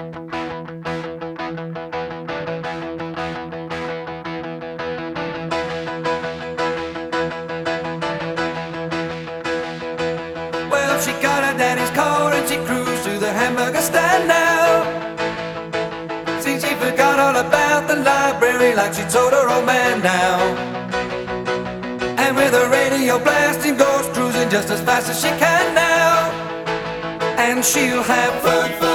Well, she got her daddy's car and she cruised to the hamburger stand now. See, she forgot all about the library like she told her old man now. And with her radio blasting, goes cruising just as fast as she can now. And she'll have fun.